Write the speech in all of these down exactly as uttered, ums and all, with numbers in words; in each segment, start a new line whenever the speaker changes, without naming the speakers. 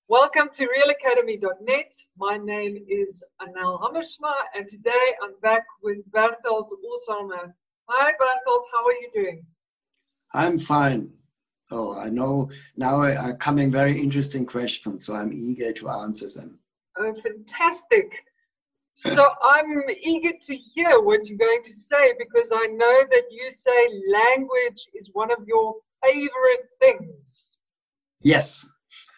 Welcome to real academy dot net. My name is Anel Hammersma, and today I'm back with Bertolt Ulsamer. Hi Bertolt, how are you doing?
I'm fine. Oh, I know now are coming very interesting questions, so I'm eager to answer them.
Oh, fantastic. So I'm eager to hear what you're going to say, because I know that you say language is one of your favorite things.
Yes.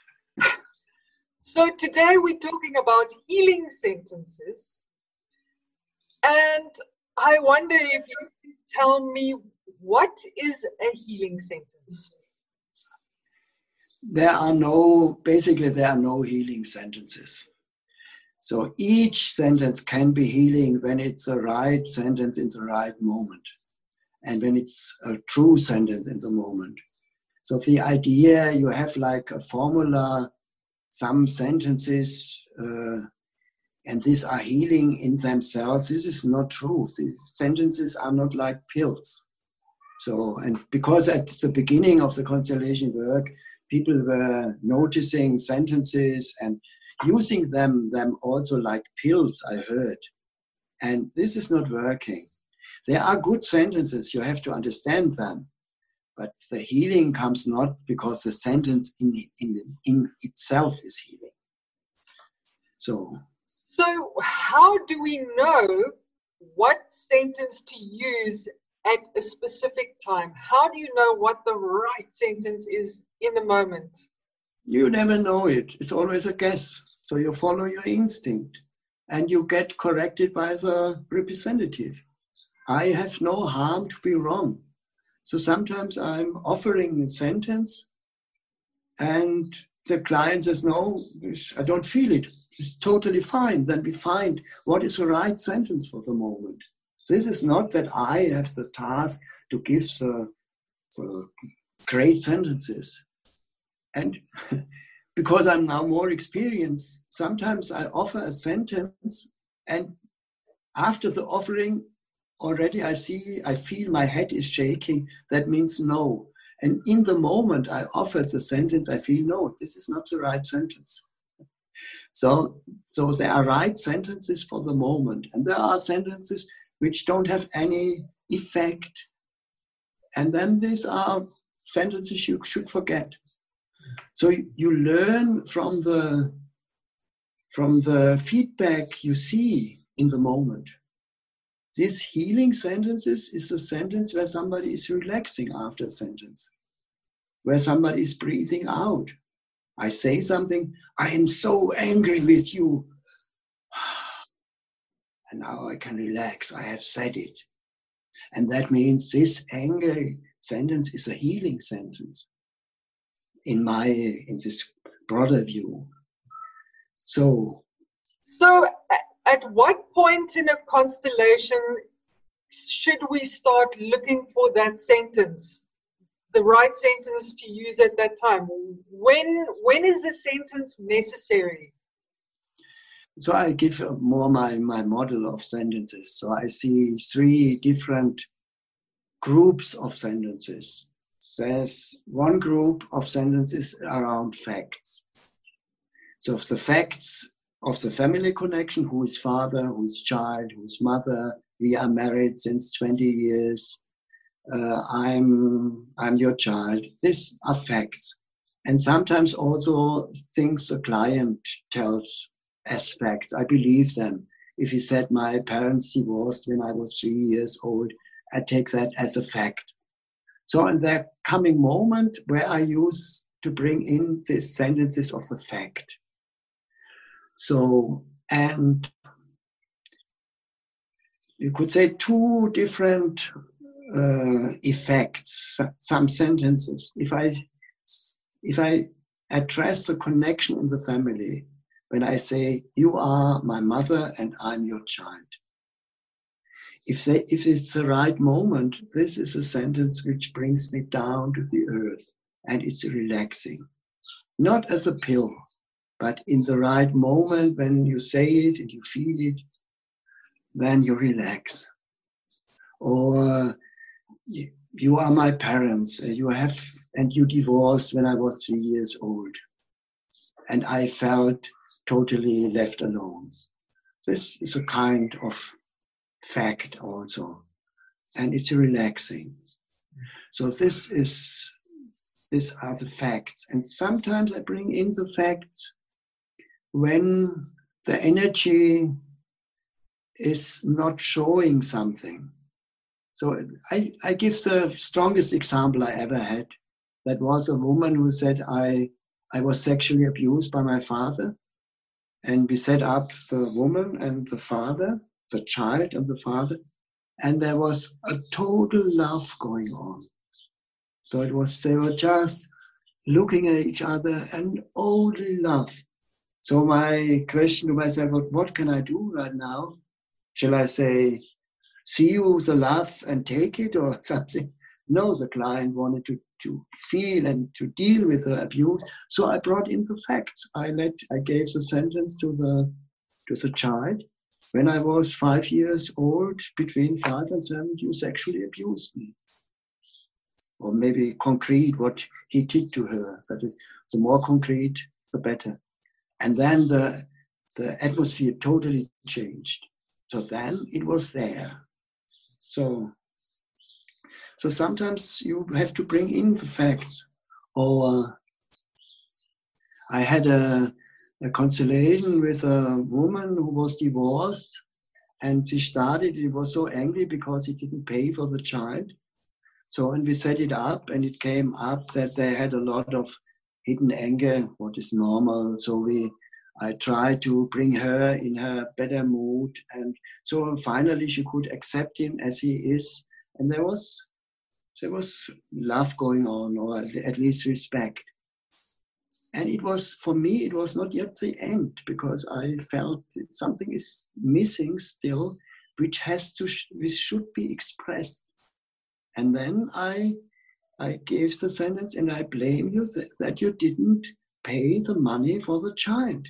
So today we're talking about healing sentences, and I wonder if you can tell me, what is a healing sentence?
There are no, basically there are no healing sentences. So each sentence can be healing when it's the right sentence in the right moment, and when it's a true sentence in the moment. So the idea, you have like a formula, some sentences, uh, and these are healing in themselves. This is not true. The sentences are not like pills. So, and because at the beginning of the constellation work, people were noticing sentences and using them, them also like pills, I heard. And this is not working. There are good sentences, you have to understand them. But the healing comes not because the sentence in, in, in itself is healing. So,
so how do we know what sentence to use at a specific time? How do you know what the right sentence is in the moment?
You never know it. It's always a guess. So you follow your instinct and you get corrected by the representative. I have no harm to be wrong. So sometimes I'm offering a sentence and the client says, no, I don't feel it. It's totally fine. Then we find what is the right sentence for the moment. This is not that I have the task to give the, the great sentences. And because I'm now more experienced, sometimes I offer a sentence and after the offering, already I see, I feel my head is shaking. That means no. And in the moment I offer the sentence, I feel no, this is not the right sentence. So, so there are right sentences for the moment. And there are sentences which don't have any effect. And then these are sentences you should forget. So you learn from the, from the feedback you see in the moment. This healing sentences is a sentence where somebody is relaxing after a sentence, where somebody is breathing out. I say something, I am so angry with you. And now I can relax, I have said it. And that means this angry sentence is a healing sentence in my, in this broader view. So,
so at what point in a constellation should we start looking for that sentence, the right sentence to use at that time? When, when is the sentence necessary?
So I give more my, my model of sentences. So I see three different groups of sentences. There's one group of sentences around facts. So of the facts of the family connection, who is father, who is child, who is mother, we are married since twenty years, uh, I'm, I'm your child. These are facts. And sometimes also things the client tells as facts. I believe them. If he said my parents divorced when I was three years old, I take that as a fact. So in the coming moment where I use to bring in these sentences of the fact. So, and you could say two different uh, effects, some sentences. If I, if I address the connection in the family, when I say, you are my mother and I'm your child. If, they, if it's the right moment, this is a sentence which brings me down to the earth and it's relaxing. Not as a pill, but in the right moment when you say it and you feel it, then you relax. Or you, you are my parents, you have, and you divorced when I was three years old. and I felt totally left alone. This is a kind of fact also, and it's relaxing. So this is, these are the facts. And sometimes I bring in the facts when the energy is not showing something. So I, I give the strongest example I ever had. That was a woman who said, I, I was sexually abused by my father. And we set up the woman and the father, the child and the father, and there was a total love going on. So it was, they were just looking at each other and only love. So my question to myself was, what can I do right now? Shall I say, see you the love and take it or something? No, the client wanted to, to feel and to deal with the abuse. So I brought in the facts. I let, I gave the sentence to the, to the child. When I was five years old, between five and seven, you sexually abused me. Or maybe concrete what he did to her. That is, the more concrete, the better. And then the, the atmosphere totally changed. So then it was there. So, so sometimes you have to bring in the facts. Or I had a, a consultation with a woman who was divorced, and she started, he was so angry because he didn't pay for the child. So, and we set it up, and it came up that they had a lot of hidden anger, what is normal. So we, I tried to bring her in her better mood. And so finally she could accept him as he is. And there was, there was love going on, or at least respect. And it was, for me, it was not yet the end, because I felt that something is missing still, which has to, which should be expressed. And then I, I gave the sentence, and I blame you th- that you didn't pay the money for the child.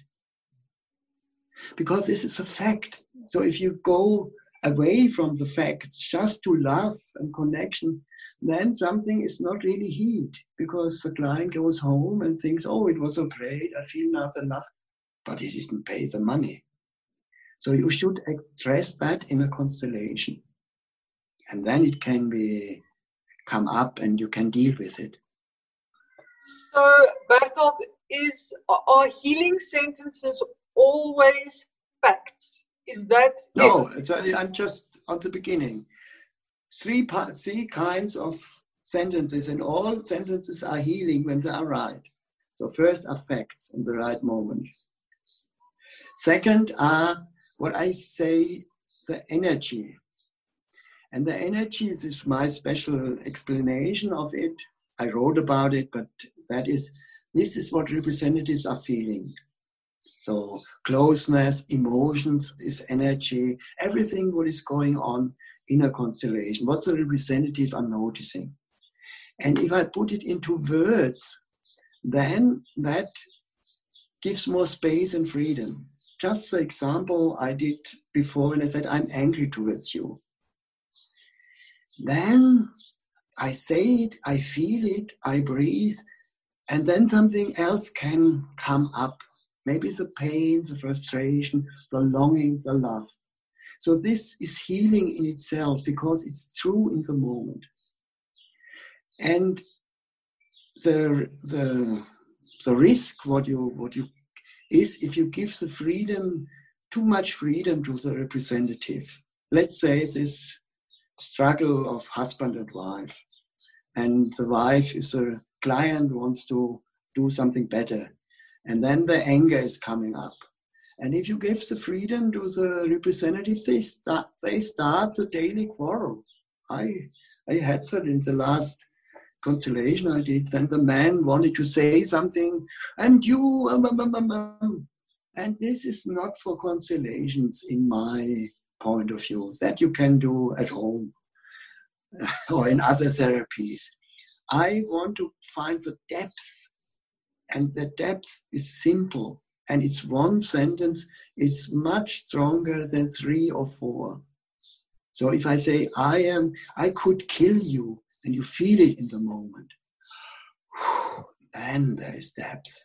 Because this is a fact. So if you go away from the facts just to love and connection, then something is not really healed, because the client goes home and thinks, oh, it was so great, I feel now the love, but he didn't pay the money. So you should address that in a constellation. And then it can be come up and you can deal with it.
So, Bertolt, is are healing sentences always facts? Is that
no? It? I'm just at the beginning. Three parts, three kinds of sentences, and all sentences are healing when they are right. So first are facts in the right moment. Second are what I say, the energy. And the energy is my special explanation of it. I wrote about it, but that is, this is what representatives are feeling. So closeness, emotions is energy, everything what is going on in a constellation, what the representative are noticing. And if I put it into words, then that gives more space and freedom. Just the example I did before when I said, I'm angry towards you. Then I say it, I feel it, I breathe, and then something else can come up. Maybe the pain, the frustration, the longing, the love. So this is healing in itself, because it's true in the moment. And the, the, the risk, what you, what you, is if you give the freedom, too much freedom to the representative. Let's say this struggle of husband and wife, and the wife is a client, wants to do something better, and then the anger is coming up. And if you give the freedom to the representative, they start, they start the daily quarrel. I, I had that in the last constellation I did. Then the man wanted to say something, and you, um, um, um, um. and this is not for constellations in my point of view. That you can do at home or in other therapies. I want to find the depth, and the depth is simple, and it's one sentence. It's much stronger than three or four. So if I say, I am, I could kill you, and you feel it in the moment, then there is depth.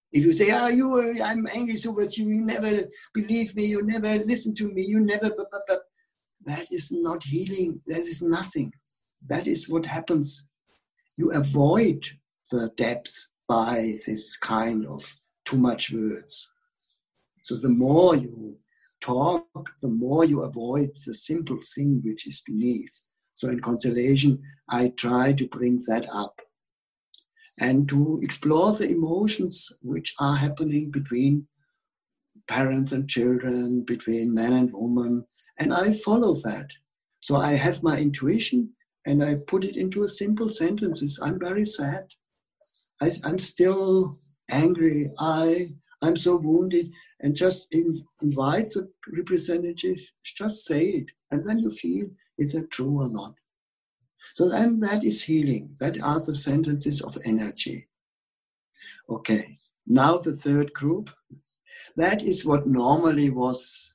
If you say, "Ah, you, are, I'm angry so much, you never believe me, you never listen to me, you never," blah, blah, blah. That is not healing. That is nothing. That is what happens. You avoid the depth by this kind of too much words. So the more you talk, the more you avoid the simple thing which is beneath. So in Constellation, I try to bring that up and to explore the emotions which are happening between parents and children, between man and woman, and I follow that. So I have my intuition and I put it into a simple sentences. I'm very sad. I, I'm still angry. I, I'm so wounded. And just in, invite the representative, just say it. And then you feel, is that true or not? So then that is healing. That are the sentences of energy. Okay, now the third group. That is what normally was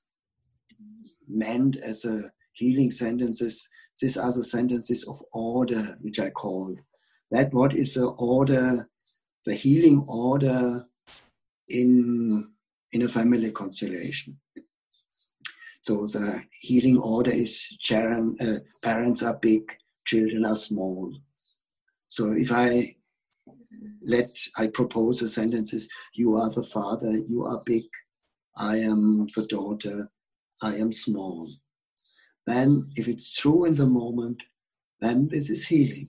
meant as a healing sentences. These are the sentences of order, which I call. That what is the order, the healing order in, in a family constellation. So the healing order is Sharon, uh, parents are big, children are small. So if I let, I propose the sentences, you are the father, you are big, I am the daughter, I am small. Then if it's true in the moment, then this is healing.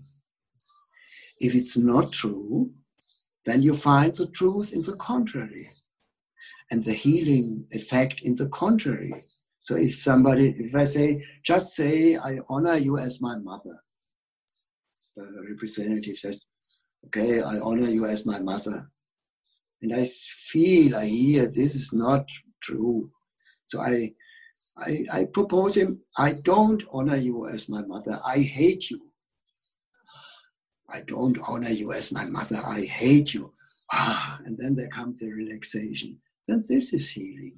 If it's not true, then you find the truth in the contrary and the healing effect in the contrary. So if somebody, if I say, just say, I honor you as my mother. The representative says, okay, I honor you as my mother. And I feel, I hear, this is not true. So I, I, I propose him, I don't honor you as my mother, I hate you. I don't honor you as my mother, I hate you. Ah, and then there comes the relaxation. Then this is healing.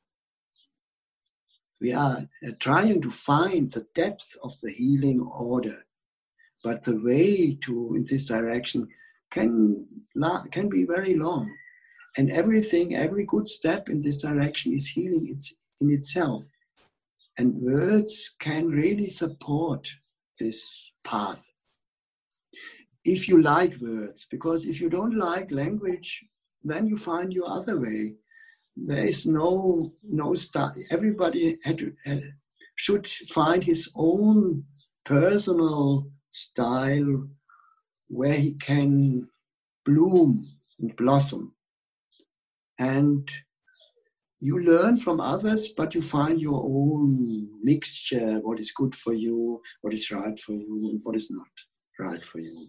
We are uh, trying to find the depth of the healing order. But the way to, in this direction, can, can be very long. And everything, every good step in this direction is healing it's in itself. And words can really support this path. If you like words, because if you don't like language, then you find your other way. There is no, no style. Everybody had to, had, should find his own personal style where he can bloom and blossom. And you learn from others, but you find your own mixture, what is good for you, what is right for you, and what is not right for you.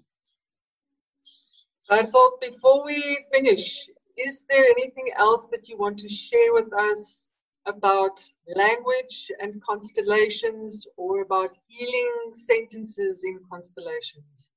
I thought before we finish, is there anything else that you want to share with us about language and constellations, or about healing sentences in constellations?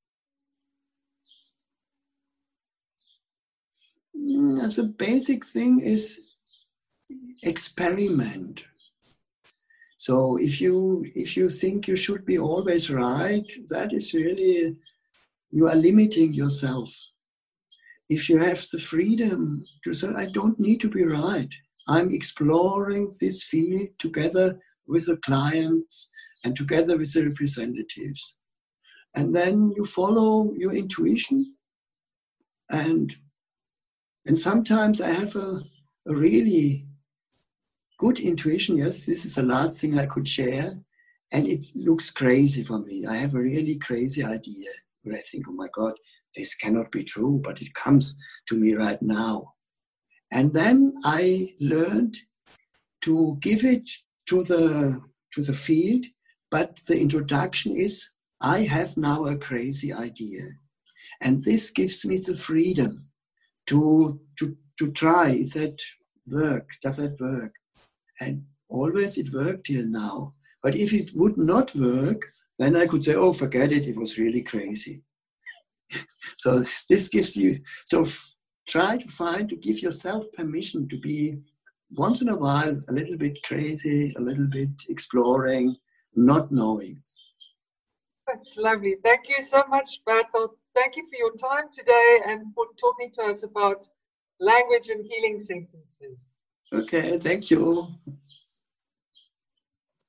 As a basic thing is experiment. So if you if you think you should be always right, that is really, you are limiting yourself. If you have the freedom to say, I don't need to be right. I'm exploring this field together with the clients and together with the representatives. And then you follow your intuition. And, and sometimes I have a, a really good intuition. Yes, this is the last thing I could share. And it looks crazy for me. I have a really crazy idea where I think, oh my God, this cannot be true, but it comes to me right now. And then I learned to give it to the, to the field, but the introduction is, I have now a crazy idea. And this gives me the freedom to, to, to try. Is that work? Does that work? And always it worked till now. But if it would not work, then I could say, oh, forget it, it was really crazy. So this gives you, so try to find, to give yourself permission to be once in a while a little bit crazy, a little bit exploring, not knowing.
That's lovely. Thank you so much, Bertolt. Thank you for your time today and for talking to us about language and healing sentences.
Okay, thank you.